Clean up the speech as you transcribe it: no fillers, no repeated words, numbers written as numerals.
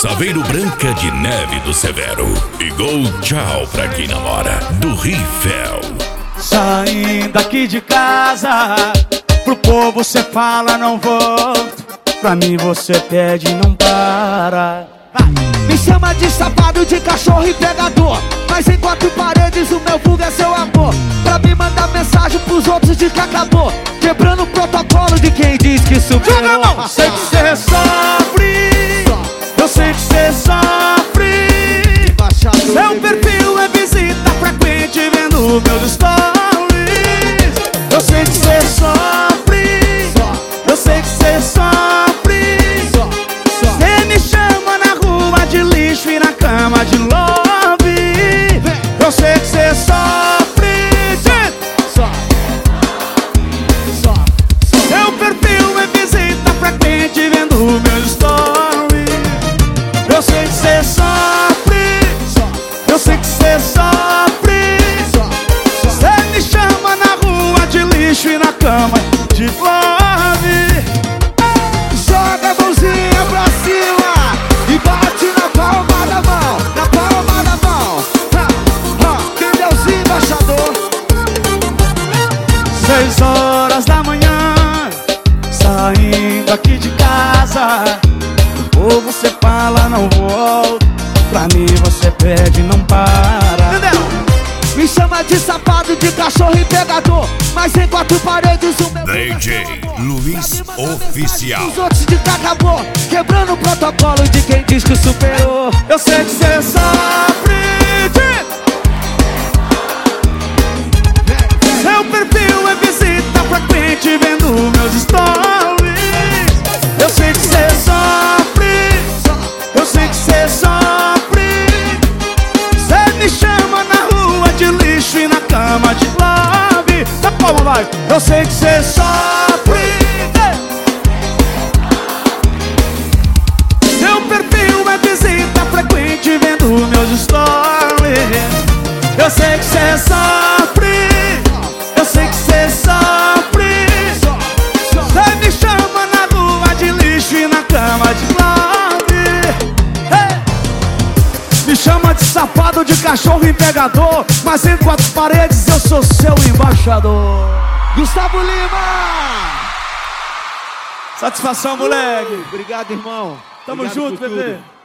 Saveiro Branca de Neve do Severo e Gol Tchau pra quem namora do Rifel. Saindo aqui de casa, pro povo cê fala não volto, pra mim você pede e não para. Me chama de safado, de cachorro e pegador, mas em quatro paredes o meu vulgo é seu amor. Pra me mandar mensagem pros outros de que acabou, quebrando o protocolo de quem diz que superou. Sei que cê sofre, eu sei que cê sofre. Seu perfil é visita frequente vendo meus stories. Eu sei que cê sofre, eu sei que cê sofre. Cê me chama na rua de lixo e na cama de love. Eu sei que cê sofre. Seu perfil é visita frequente vendo meus stories. Eu sei que cê sofre, eu sei que cê sofre. Cê me chama na rua de lixo e na cama de love. Joga a mãozinha pra cima e bate na palma da mão, na palma da mão. Deusinho embaixador. 6 horas da manhã, saindo aqui de casa, ou você fala não volto, pra mim você pede e não para. Entendeu? Me chama de safado, de cachorro e pegador, mas em quatro paredes o meu DJ Luiz Oficial. os outros de que acabou, quebrando o protocolo de quem diz que superou. Eu sei que cê sofre. Seu perfil é visita frequente vendo meus stories. Eu sei que cê sofre, eu sei que cê sofre. Cê me chama na rua de lixo e na cama de love. Dá palma, vai. Eu sei que cê sofre. Seu perfil é visita frequente vendo meus stories. Eu sei que cê sofre, eu sei que cê sofre. Cê me chama na rua de lixo e na cama de love. Me chama de safado, de cachorro e pegador, mas em quatro paredes eu sou seu embaixador. Gustavo Lima! Satisfação, moleque. Obrigado, irmão. Tamo Obrigado junto, por bebê. tudo.